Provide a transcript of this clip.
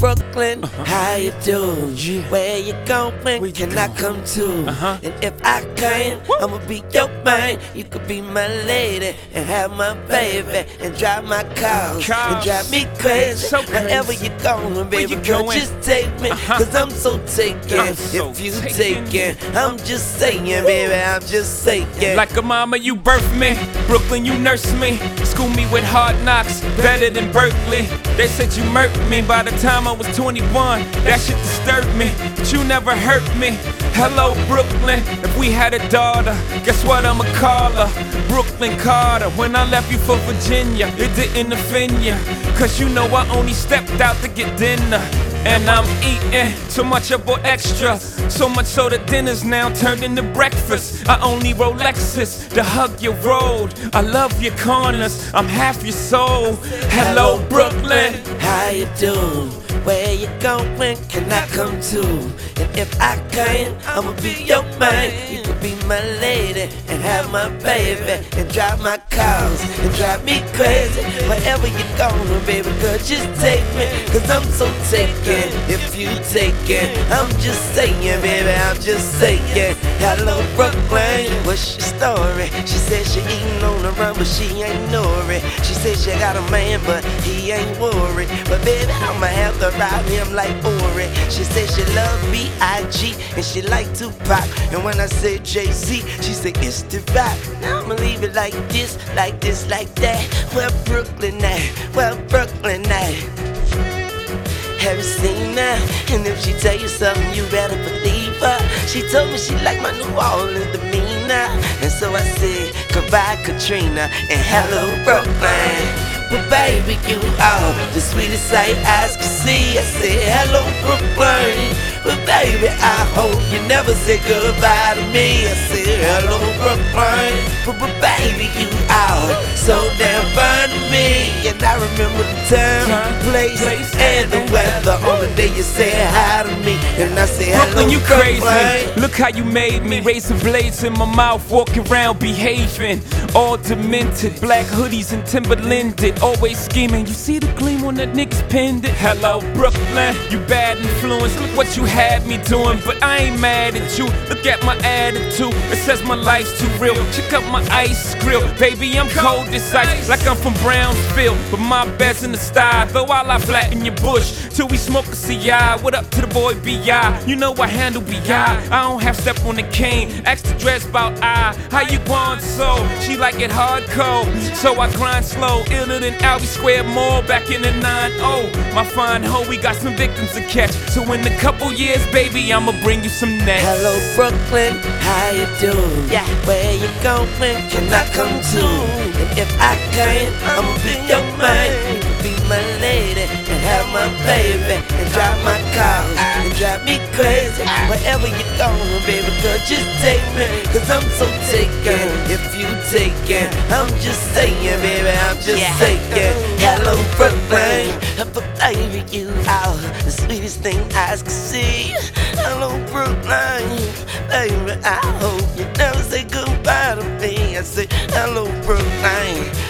Brooklyn, how you doing? Yeah. Where you going? Can I come too? And if I can, I'ma be your man. You could be my lady and have my baby and drive my cars and drive me crazy. So crazy. Wherever you going, baby you girl, going? just take me, cause I'm so taken. If you taken, I'm just saying, baby, I'm just saying. Like a mama, you birthed me. Brooklyn, you nursed me. School me with hard knocks, better than Berkeley. They said you murked me by the time I was 21. That shit disturbed me, but you never hurt me. Hello, Brooklyn. If we had a daughter, guess what I'ma call her? Brooklyn Carter. When I left you for Virginia, it didn't offend ya, cause you know I only stepped out to get dinner. And I'm eating so much I bought extra, so much so that dinner's now turned into breakfast. I only roll Lexus to hug your road. I love your corners, I'm half your soul. Hello, Brooklyn. How you doing? Where you going? Can I come too? And if I can, I'ma be your man. You could be my lady and have my baby and drive my cars and drive me crazy. Wherever you going, baby girl, just take me, cause I'm so taken. If you take it, I'm just saying, baby, I'm just saying. Hello, Brooklyn, what's your story? She said she eating on the run, but she ain't know it. She said she got a man, but he ain't worried. But baby, I'ma have to ride him like Ori. She said she love B.I.G. and she like Tupac. And when I said Jay-Z, she said it's the rap. Now I'ma leave it like this, like this, like that. Where Brooklyn at? Where Brooklyn at? Have you seen her? And if she tell you something, you better believe her. She told me she like my New Orleans demeanor. And so I said, goodbye Katrina and hello Brooklyn. But baby, you are the sweetest sight eyes can see. I said, hello Brooklyn. But baby, I hope you never say goodbye to me. I said, hello Brooklyn. But baby, you are so damn fine to me. And I remember the time, place, and the weather on the day you said hi to me. And I said, hello Brooklyn, you crazy. Brooklyn. Look how you made me. Razor blades in my mouth, walking around behaving. All demented, black hoodies and Timberlanded. Always scheming. You see the gleam on that nigga's pendant? Hello, Brooklyn. You bad influence. Look what you had me doing. But I ain't mad at you. Look at my attitude. It says my life's too real. Check out my ice grill. Baby, I'm cold as ice. Like I'm from Brownsville. But my best in the style. Though I lie flat in your bush. Till we smoke a CI. What up to the boy B.I.? You know I handle B.I. I don't have step on the cane. Ask the dress about I. How you going so? She like it hardcore. So I grind slow. Iller than Albee Square Mall back in the 9-0. My fine hoe, we got some victims to catch. So in a couple years, baby, I'ma bring you some next. Hello Brooklyn, how you doing? Yeah. Where you going? Can I come too? And if I can, I'ma be your man. You could be my lady and have my baby and drive my cars and drive me crazy. Wherever you going, baby girl, just take me, cause I'm so taken. If you taken, I'm just saying, baby, I'm just saying. Hello Brooklyn, but baby, you are the sweetest thing eyes can see. Hello Brooklyn, baby, I hope you never say goodbye to me. I say, hello Brooklyn,